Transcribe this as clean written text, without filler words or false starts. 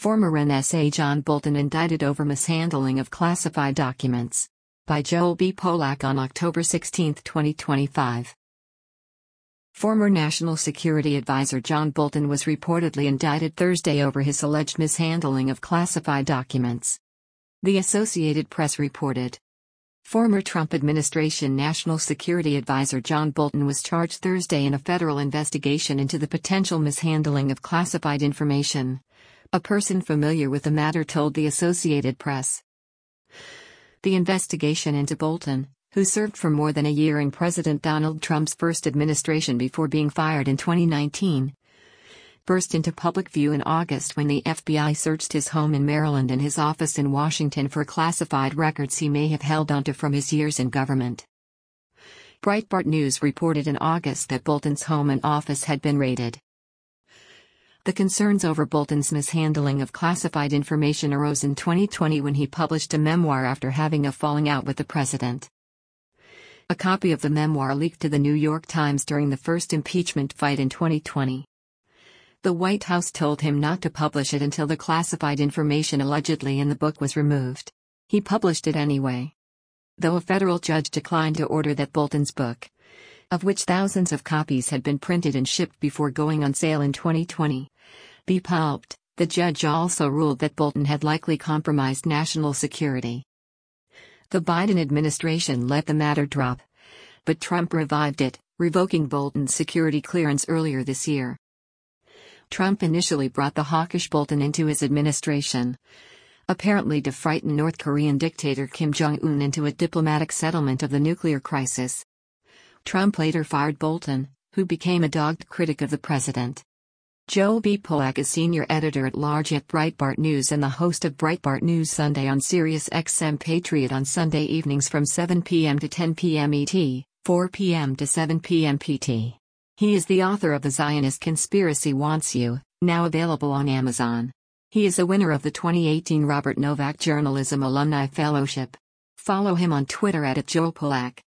Former NSA John Bolton indicted over mishandling of classified documents. By Joel B. Polak on October 16, 2025. Former National Security Advisor John Bolton was reportedly indicted Thursday over his alleged mishandling of classified documents. The Associated Press reported. Former Trump administration National Security Advisor John Bolton was charged Thursday in a federal investigation into the potential mishandling of classified information. A person familiar with the matter told the Associated Press. The investigation into Bolton, who served for more than a year in President Donald Trump's first administration before being fired in 2019, burst into public view in August when the FBI searched his home in Maryland and his office in Washington for classified records he may have held onto from his years in government. Breitbart News reported in August that Bolton's home and office had been raided. The concerns over Bolton's mishandling of classified information arose in 2020 when he published a memoir after having a falling out with the president. A copy of the memoir leaked to the New York Times during the first impeachment fight in 2020. The White House told him not to publish it until the classified information allegedly in the book was removed. He published it anyway. Though a federal judge declined to order that Bolton's book, of which thousands of copies had been printed and shipped before going on sale in 2020, be pulped, the judge also ruled that Bolton had likely compromised national security. The Biden administration let the matter drop, but Trump revived it, revoking Bolton's security clearance earlier this year. Trump initially brought the hawkish Bolton into his administration, apparently to frighten North Korean dictator Kim Jong-un into a diplomatic settlement of the nuclear crisis. Trump later fired Bolton, who became a dogged critic of the president. Joel B. Polak is senior editor-at-large at Breitbart News and the host of Breitbart News Sunday on Sirius XM Patriot on Sunday evenings from 7 p.m. to 10 p.m. ET, 4 p.m. to 7 p.m. PT. He is the author of The Zionist Conspiracy Wants You, now available on Amazon. He is a winner of the 2018 Robert Novak Journalism Alumni Fellowship. Follow him on Twitter @JoelPolak.